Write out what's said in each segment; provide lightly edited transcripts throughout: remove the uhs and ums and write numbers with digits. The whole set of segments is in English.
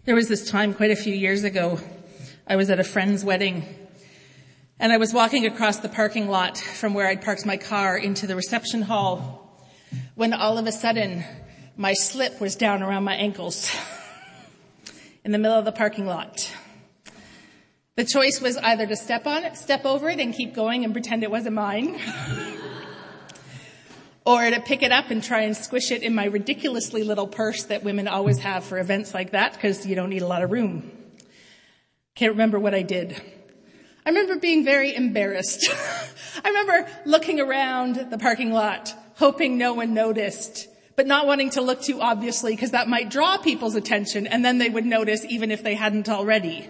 There was this time quite a few years ago, I was at a friend's wedding, and I was walking across the parking lot from where I'd parked my car into the reception hall, when all of a sudden, my slip was down around my ankles in the middle of the parking lot. The choice was either to step on it, step over it, and keep going and pretend it wasn't mine, or to pick it up and try and squish it in my ridiculously little purse that women always have for events like that because you don't need a lot of room. Can't remember what I did. I remember being very embarrassed. I remember looking around the parking lot, hoping no one noticed, but not wanting to look too obviously because that might draw people's attention and then they would notice even if they hadn't already.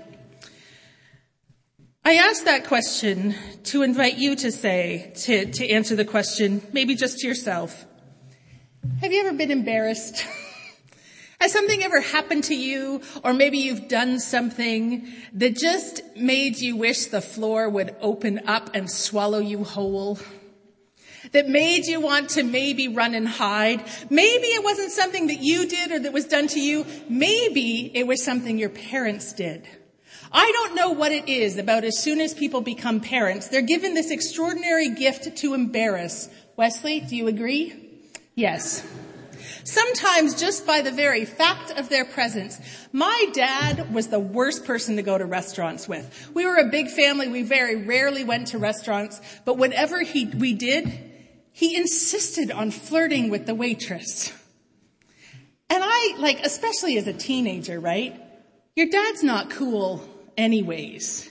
I asked that question to invite you to answer the question, maybe just to yourself. Have you ever been embarrassed? Has something ever happened to you, or maybe you've done something that just made you wish the floor would open up and swallow you whole? That made you want to maybe run and hide? Maybe it wasn't something that you did or that was done to you. Maybe it was something your parents did. I don't know what it is about as soon as people become parents, they're given this extraordinary gift to embarrass. Wesley, do you agree? Yes. Sometimes just by the very fact of their presence. My dad was the worst person to go to restaurants with. We were a big family. We very rarely went to restaurants, but whatever we did, he insisted on flirting with the waitress. And especially as a teenager, right? Your dad's not cool anyways.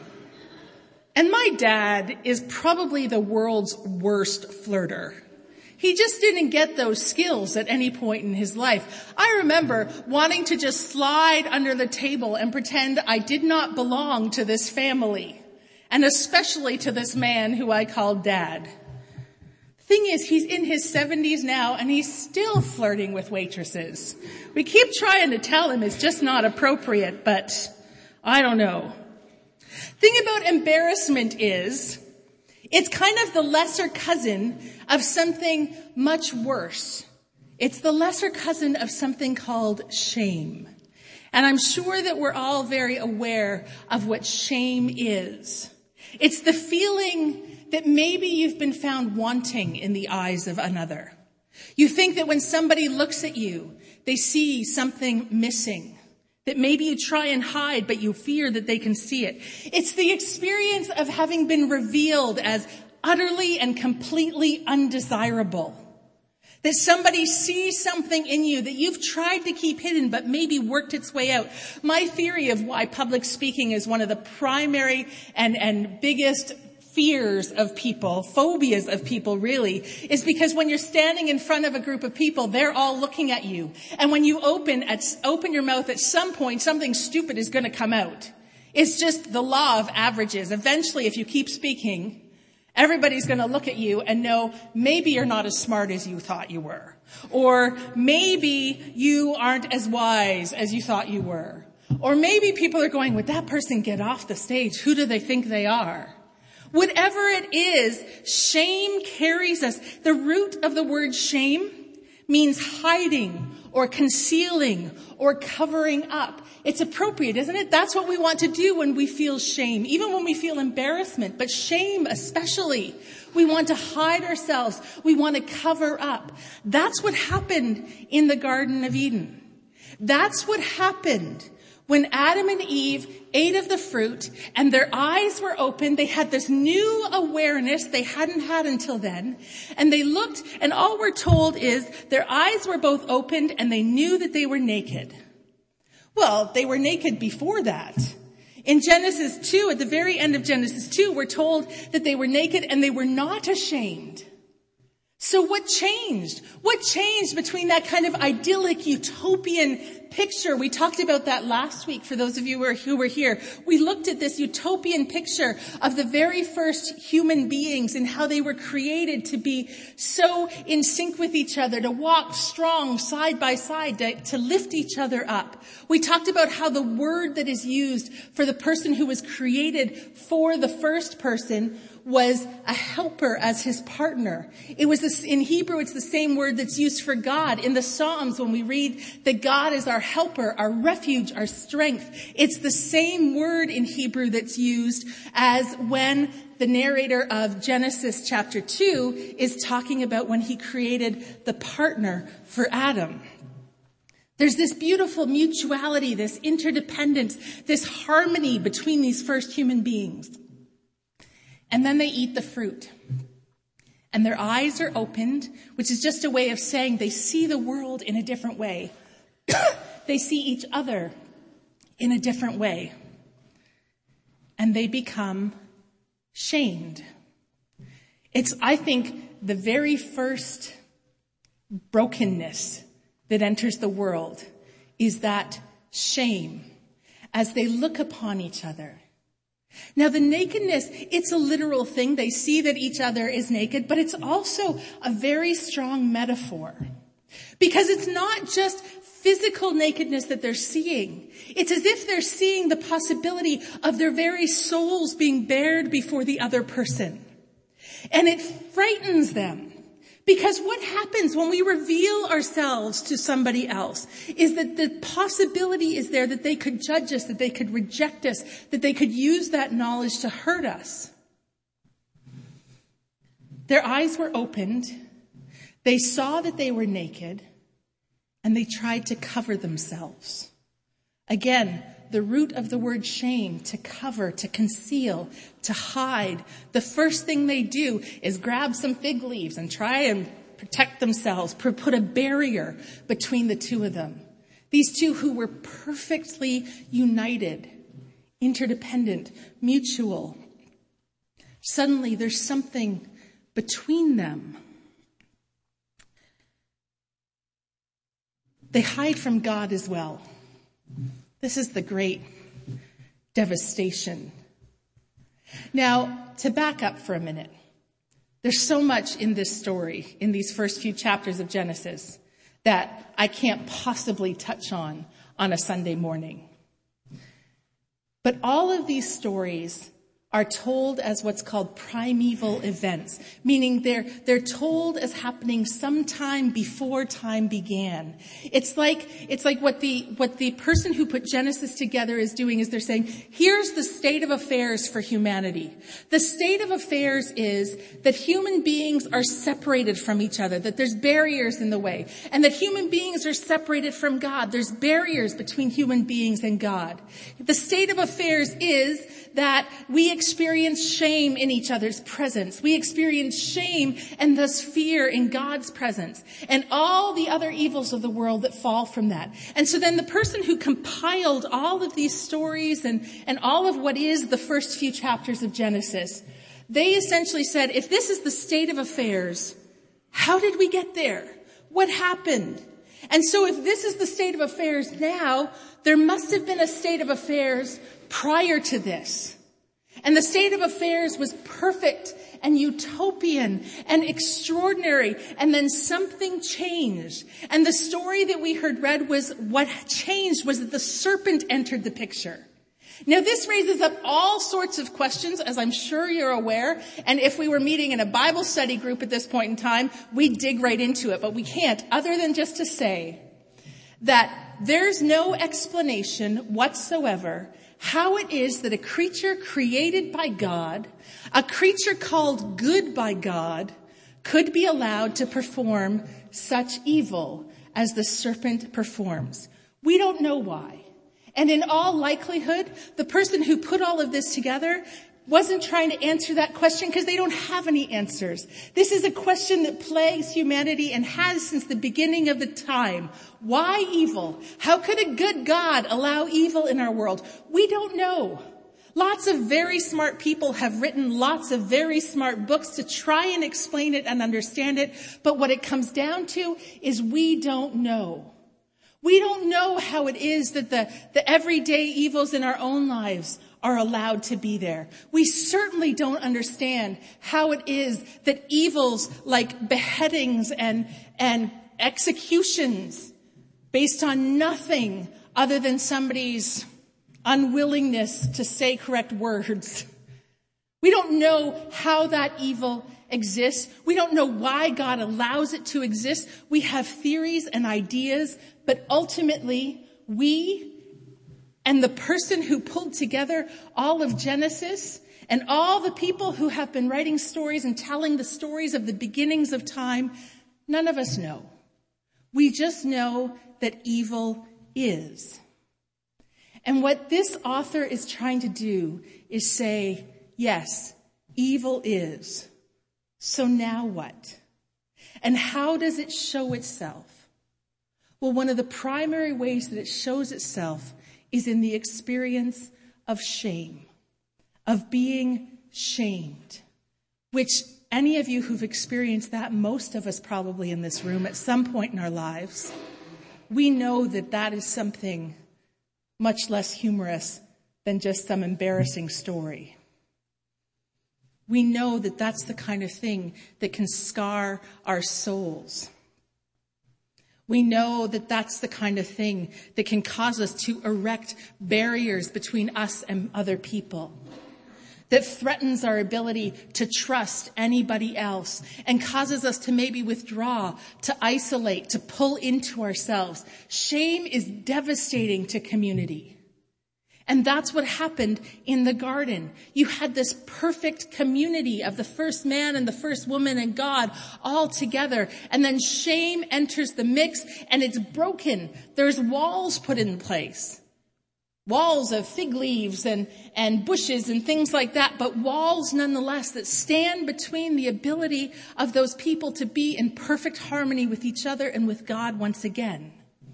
And my dad is probably the world's worst flirter. He just didn't get those skills at any point in his life. I remember wanting to just slide under the table and pretend I did not belong to this family, and especially to this man who I called Dad. Thing is, he's in his 70s now and he's still flirting with waitresses. We keep trying to tell him it's just not appropriate, but I don't know. Thing about embarrassment is, it's kind of the lesser cousin of something much worse. It's the lesser cousin of something called shame. And I'm sure that we're all very aware of what shame is. It's the feeling that maybe you've been found wanting in the eyes of another. You think that when somebody looks at you, they see something missing, that maybe you try and hide, but you fear that they can see it. It's the experience of having been revealed as utterly and completely undesirable. That somebody sees something in you that you've tried to keep hidden, but maybe worked its way out. My theory of why public speaking is one of the primary and biggest fears of people, phobias of people really, is because when you're standing in front of a group of people, they're all looking at you. And when you open your mouth, at some point, something stupid is going to come out. It's just the law of averages. Eventually, if you keep speaking, everybody's going to look at you and know maybe you're not as smart as you thought you were. Or maybe you aren't as wise as you thought you were. Or maybe people are going, would that person get off the stage? Who do they think they are? Whatever it is, shame carries us. The root of the word shame means hiding or concealing or covering up. It's appropriate, isn't it? That's what we want to do when we feel shame, even when we feel embarrassment, but shame especially. We want to hide ourselves. We want to cover up. That's what happened in the Garden of Eden. That's what happened when Adam and Eve ate of the fruit and their eyes were open. They had this new awareness they hadn't had until then. And they looked, and all we're told is their eyes were both opened and they knew that they were naked. Well, they were naked before that. In Genesis 2, at the very end of Genesis 2, we're told that they were naked and they were not ashamed. So what changed? What changed between that kind of idyllic, utopian picture? We talked about that last week for those of you who were here. We looked at this utopian picture of the very first human beings and how they were created to be so in sync with each other, to walk strong side by side, to lift each other up. We talked about how the word that is used for the person who was created for the first person was a helper as his partner. It was this, in Hebrew, it's the same word that's used for God. In the Psalms, when we read that God is our helper, our refuge, our strength. It's the same word in Hebrew that's used as when the narrator of Genesis chapter 2 is talking about when he created the partner for Adam. There's this beautiful mutuality, this interdependence, this harmony between these first human beings. And then they eat the fruit. And their eyes are opened, which is just a way of saying they see the world in a different way. They see each other in a different way. And they become shamed. It's, I think, the very first brokenness that enters the world is that shame as they look upon each other. Now, the nakedness, it's a literal thing. They see that each other is naked, but it's also a very strong metaphor. Because it's not just physical nakedness that they're seeing. It's as if they're seeing the possibility of their very souls being bared before the other person. And it frightens them. Because what happens when we reveal ourselves to somebody else is that the possibility is there that they could judge us, that they could reject us, that they could use that knowledge to hurt us. Their eyes were opened. They saw that they were naked, and they tried to cover themselves. Again, the root of the word shame, to cover, to conceal, to hide. The first thing they do is grab some fig leaves and try and protect themselves, put a barrier between the two of them. These two who were perfectly united, interdependent, mutual. Suddenly there's something between them. They hide from God as well. This is the great devastation. Now, to back up for a minute, there's so much in this story, in these first few chapters of Genesis, that I can't possibly touch on a Sunday morning. But all of these stories are told as what's called primeval events, meaning they're told as happening sometime before time began. It's like what the person who put Genesis together is doing is they're saying, here's the state of affairs for humanity. The state of affairs is that human beings are separated from each other, that there's barriers in the way, and that human beings are separated from God. There's barriers between human beings and God. The state of affairs is that we experience shame in each other's presence. We experience shame and thus fear in God's presence and all the other evils of the world that fall from that. And so then the person who compiled all of these stories and all of what is the first few chapters of Genesis, they essentially said, if this is the state of affairs, how did we get there? What happened? And so if this is the state of affairs now, there must have been a state of affairs prior to this. And the state of affairs was perfect and utopian and extraordinary. And then something changed. And the story that we heard read was what changed was that the serpent entered the picture. Now this raises up all sorts of questions, as I'm sure you're aware. And if we were meeting in a Bible study group at this point in time, we'd dig right into it. But we can't, other than just to say that there's no explanation whatsoever how it is that a creature created by God, a creature called good by God, could be allowed to perform such evil as the serpent performs. We don't know why. And in all likelihood, the person who put all of this together wasn't trying to answer that question because they don't have any answers. This is a question that plagues humanity and has since the beginning of the time. Why evil? How could a good God allow evil in our world? We don't know. Lots of very smart people have written lots of very smart books to try and explain it and understand it. But what it comes down to is we don't know. We don't know how it is that the everyday evils in our own lives are allowed to be there. We certainly don't understand how it is that evils like beheadings and executions based on nothing other than somebody's unwillingness to say correct words. We don't know how that evil exists. We don't know why God allows it to exist. We have theories and ideas, but ultimately we and the person who pulled together all of Genesis and all the people who have been writing stories and telling the stories of the beginnings of time, none of us know. We just know that evil is. And what this author is trying to do is say, yes, evil is. So now what? And how does it show itself? Well, one of the primary ways that it shows itself is in the experience of shame, of being shamed, which any of you who've experienced that, most of us probably in this room at some point in our lives, we know that that is something much less humorous than just some embarrassing story. We know that that's the kind of thing that can scar our souls. We know that that's the kind of thing that can cause us to erect barriers between us and other people, that threatens our ability to trust anybody else and causes us to maybe withdraw, to isolate, to pull into ourselves. Shame is devastating to community. And that's what happened in the garden. You had this perfect community of the first man and the first woman and God all together. And then shame enters the mix and it's broken. There's walls put in place. Walls of fig leaves and bushes and things like that, but walls nonetheless that stand between the ability of those people to be in perfect harmony with each other and with God once again.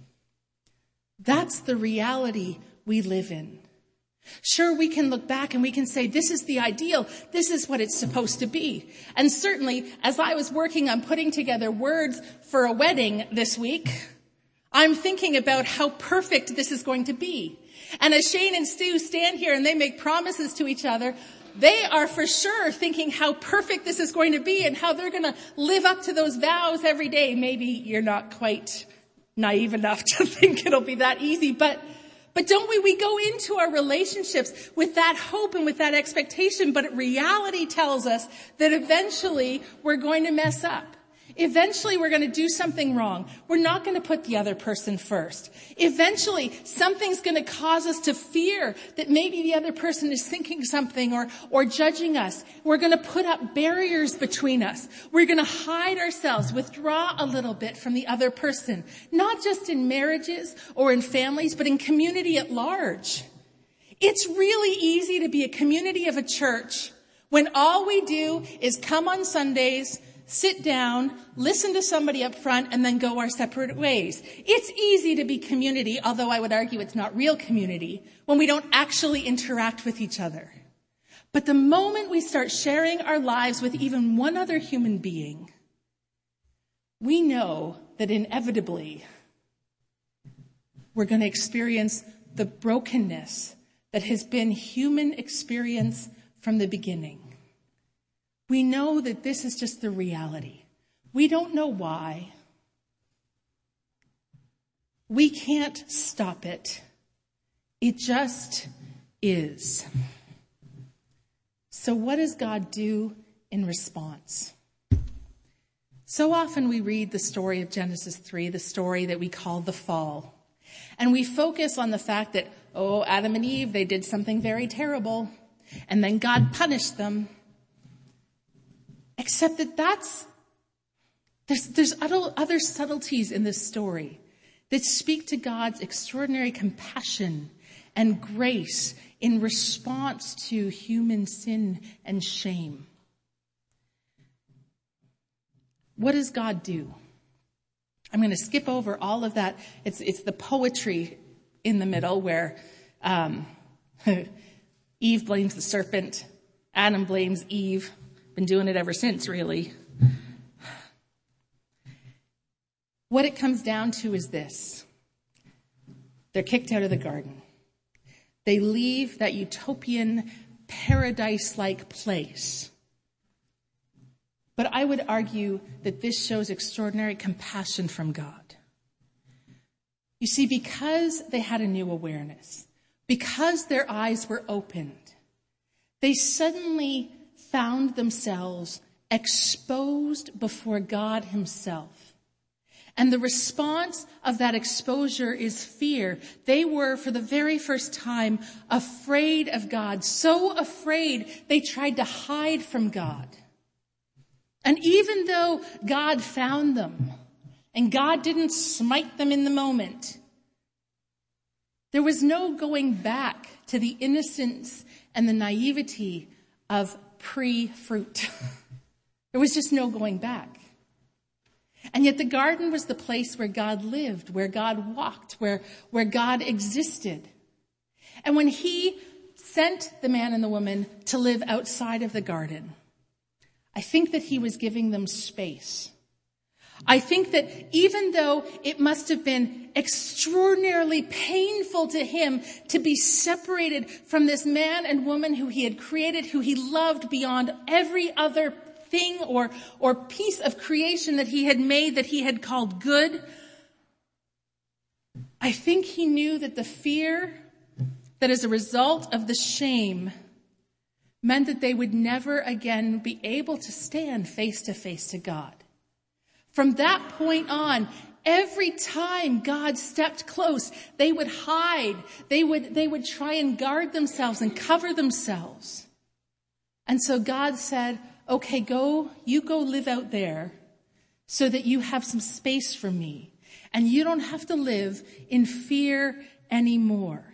That's the reality we live in. Sure, we can look back and we can say, this is the ideal. This is what it's supposed to be. And certainly, as I was working on putting together words for a wedding this week, I'm thinking about how perfect this is going to be. And as Shane and Stu stand here and they make promises to each other, they are for sure thinking how perfect this is going to be and how they're going to live up to those vows every day. Maybe you're not quite naive enough to think it'll be that easy, but don't we go into our relationships with that hope and with that expectation, but reality tells us that eventually we're going to mess up. Eventually we're going to do something wrong. We're not going to put the other person first. Eventually something's going to cause us to fear that maybe the other person is thinking something or judging us. We're going to put up barriers between us. We're going to hide ourselves, withdraw a little bit from the other person, not just in marriages or in families, but in community at large. It's really easy to be a community of a church when all we do is come on Sundays, sit down, listen to somebody up front, and then go our separate ways. It's easy to be community, although I would argue it's not real community, when we don't actually interact with each other. But the moment we start sharing our lives with even one other human being, we know that inevitably we're going to experience the brokenness that has been human experience from the beginning. We know that this is just the reality. We don't know why. We can't stop it. It just is. So what does God do in response? So often we read the story of Genesis 3, the story that we call the fall. And we focus on the fact that, Adam and Eve, they did something very terrible. And then God punished them. Except that there's other subtleties in this story that speak to God's extraordinary compassion and grace in response to human sin and shame. What does God do? I'm going to skip over all of that. It's the poetry in the middle where Eve blames the serpent, Adam blames Eve. Been doing it ever since, really. What it comes down to is this. They're kicked out of the garden. They leave that utopian, paradise-like place. But I would argue that this shows extraordinary compassion from God. You see, because they had a new awareness, because their eyes were opened, they suddenly found themselves exposed before God himself. And the response of that exposure is fear. They were, for the very first time, afraid of God. So afraid, they tried to hide from God. And even though God found them, and God didn't smite them in the moment, there was no going back to the innocence and the naivety of pre-fruit. There was just no going back. And yet the garden was the place where God lived, where God walked, where God existed. And when he sent the man and the woman to live outside of the garden, I think that he was giving them space. I think that even though it must have been extraordinarily painful to him to be separated from this man and woman who he had created, who he loved beyond every other thing or piece of creation that he had made, that he had called good, I think he knew that the fear that as a result of the shame meant that they would never again be able to stand face to face to God. From that point on, every time God stepped close, they would hide. They would try and guard themselves and cover themselves. And so God said, okay, you go live out there so that you have some space for me. And you don't have to live in fear anymore.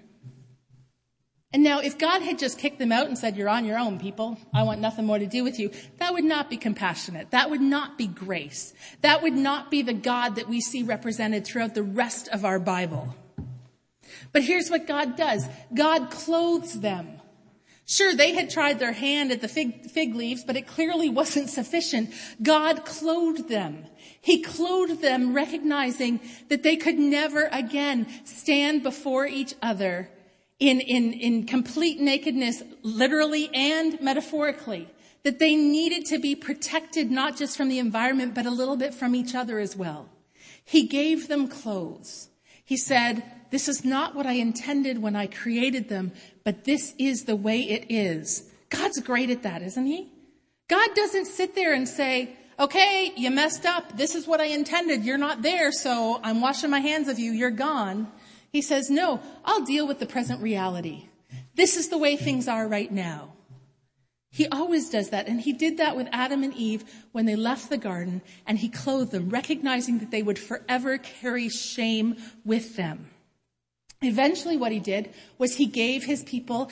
And now, if God had just kicked them out and said, you're on your own, people, I want nothing more to do with you, that would not be compassionate. That would not be grace. That would not be the God that we see represented throughout the rest of our Bible. But here's what God does. God clothes them. Sure, they had tried their hand at the fig leaves, but it clearly wasn't sufficient. God clothed them. He clothed them, recognizing that they could never again stand before each other in complete nakedness, literally and metaphorically, that they needed to be protected not just from the environment, but a little bit from each other as well. He gave them clothes. He said, this is not what I intended when I created them, but this is the way it is. God's great at that, isn't he? God doesn't sit there and say, okay, you messed up. This is what I intended. You're not there, so I'm washing my hands of you. You're gone. He says, no, I'll deal with the present reality. This is the way things are right now. He always does that. And he did that with Adam and Eve when they left the garden, and he clothed them, recognizing that they would forever carry shame with them. Eventually what he did was he gave people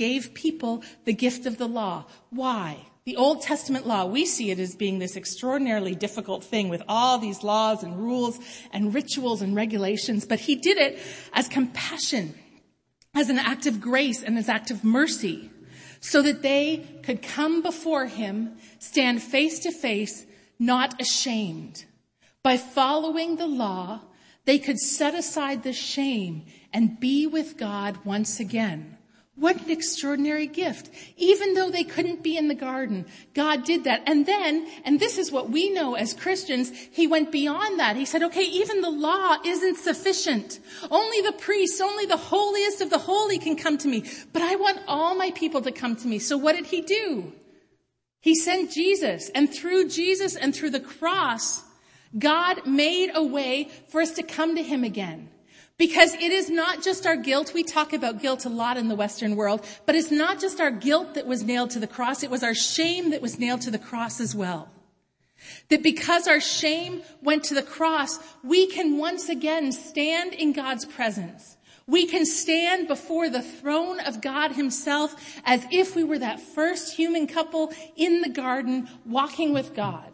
the gift of the law. Why? The Old Testament law, we see it as being this extraordinarily difficult thing with all these laws and rules and rituals and regulations, but he did it as compassion, as an act of grace and as an act of mercy, so that they could come before him, stand face to face, not ashamed. By following the law, they could set aside the shame and be with God once again. What an extraordinary gift. Even though they couldn't be in the garden, God did that. And then, and this is what we know as Christians, he went beyond that. He said, okay, even the law isn't sufficient. Only the priests, only the holiest of the holy can come to me. But I want all my people to come to me. So what did he do? He sent Jesus. And through Jesus and through the cross, God made a way for us to come to him again. Because it is not just our guilt. We talk about guilt a lot in the Western world, but it's not just our guilt that was nailed to the cross. It was our shame that was nailed to the cross as well. That because our shame went to the cross, we can once again stand in God's presence. We can stand before the throne of God himself as if we were that first human couple in the garden walking with God.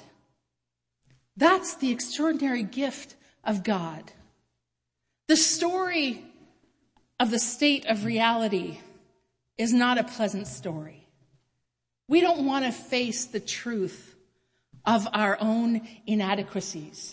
That's the extraordinary gift of God. The story of the state of reality is not a pleasant story. We don't want to face the truth of our own inadequacies.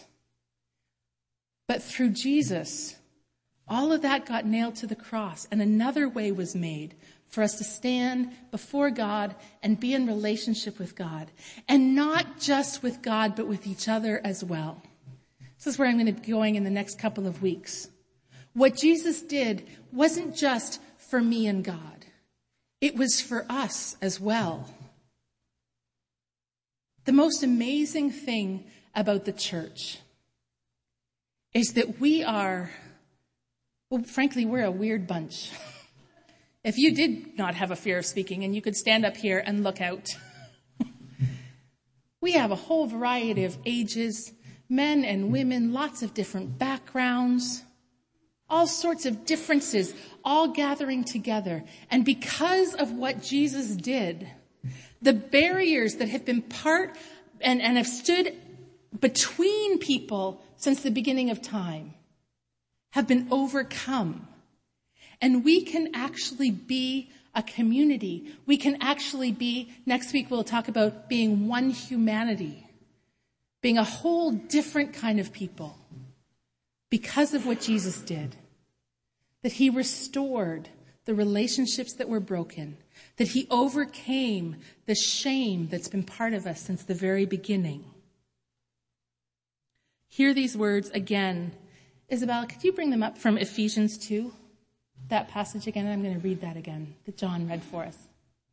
But through Jesus, all of that got nailed to the cross, and another way was made for us to stand before God and be in relationship with God. And not just with God, but with each other as well. This is where I'm going to be going in the next couple of weeks. What Jesus did wasn't just for me and God. It was for us as well. The most amazing thing about the church is that frankly, we're a weird bunch. If you did not have a fear of speaking and you could stand up here and look out, we have a whole variety of ages, men and women, lots of different backgrounds, all sorts of differences, all gathering together. And because of what Jesus did, the barriers that have been part and have stood between people since the beginning of time have been overcome. And we can actually be a community. We can actually be, next week we'll talk about being one humanity, being a whole different kind of people because of what Jesus did. That he restored the relationships that were broken, that he overcame the shame that's been part of us since the very beginning. Hear these words again. Isabel, could you bring them up from Ephesians 2? That passage again. I'm going to read that again that John read for us.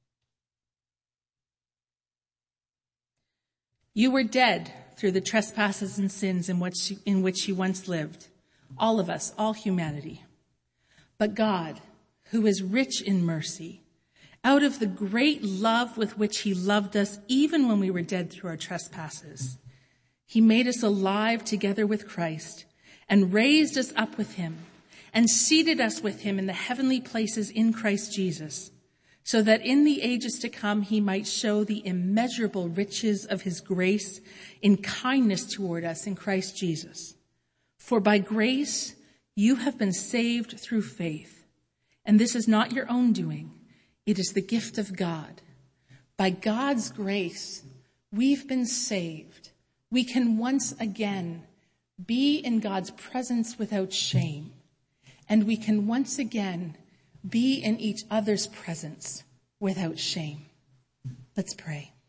You were dead through the trespasses and sins in which you once lived. All of us, all humanity. But God, who is rich in mercy, out of the great love with which he loved us, even when we were dead through our trespasses, he made us alive together with Christ and raised us up with him and seated us with him in the heavenly places in Christ Jesus, so that in the ages to come he might show the immeasurable riches of his grace in kindness toward us in Christ Jesus. For by grace you have been saved through faith, and this is not your own doing. It is the gift of God. By God's grace, we've been saved. We can once again be in God's presence without shame. And we can once again be in each other's presence without shame. Let's pray.